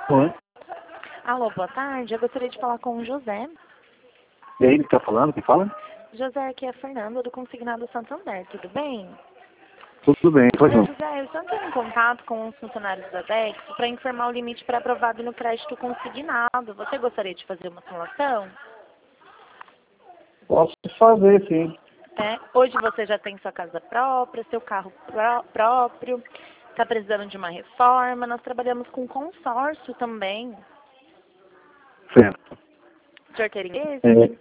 Oi. Alô, boa tarde. Eu gostaria de falar com o José. E aí, ele que tá falando? Quem fala? José, aqui é a Fernanda do Consignado Santander. Tudo bem? Tudo bem, pois não. José, eu estou entrando em contato com os funcionários da DEX para informar o limite pré-aprovado no crédito consignado. Você gostaria de fazer uma simulação? Posso fazer, sim. Hoje você já tem sua casa própria, seu carro próprio, está precisando de uma reforma. Nós trabalhamos com consórcio também. Certo. O senhor teria interesse?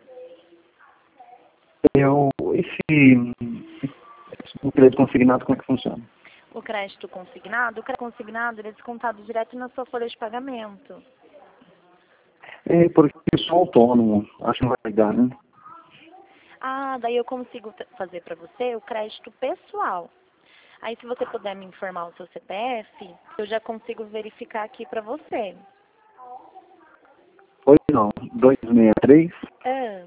O crédito consignado, como é que funciona? O crédito consignado ele é descontado direto na sua folha de pagamento. Porque eu sou autônomo, acho que não vai dar, né? Ah, daí eu consigo fazer para você o crédito pessoal. Aí se você puder me informar o seu CPF, eu já consigo verificar aqui para você. Pois não. 263 Ah,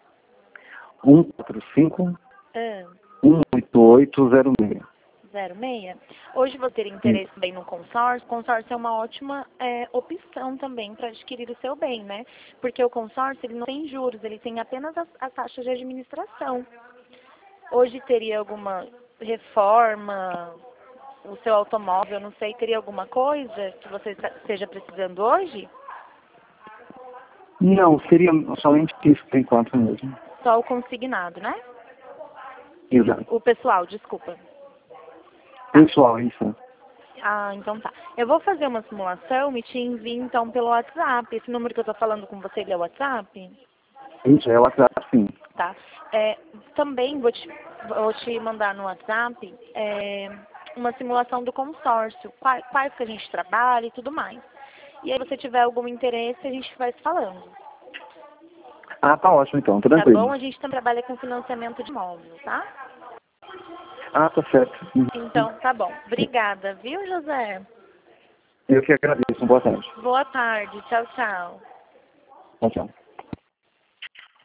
145 ah, 18806. 06. Hoje você teria interesse bem no consórcio. O consórcio é uma ótima opção também para adquirir o seu bem, né? Porque o consórcio ele não tem juros, ele tem apenas as taxas de administração. Hoje teria alguma reforma, o seu automóvel, não sei, teria alguma coisa que você esteja precisando hoje? Não, seria somente isso por enquanto mesmo. Só o consignado, né? Exato. O pessoal, desculpa. Pessoal, isso. Ah, então tá. Eu vou fazer uma simulação e te envio então pelo WhatsApp. Esse número que eu tô falando com você, ele é o WhatsApp? Isso, é o WhatsApp, sim. Tá. Também vou te mandar no WhatsApp uma simulação do consórcio, quais que a gente trabalha e tudo mais. E aí, se você tiver algum interesse, a gente vai se falando. Ah, tá ótimo então, Tá tranquilo. bom? A gente também trabalha com financiamento de imóvel, tá? Ah, tá certo. Então, tá bom. Obrigada, viu, José? Eu que agradeço. Boa tarde. Boa tarde. Tchau, tchau. Tchau, tchau.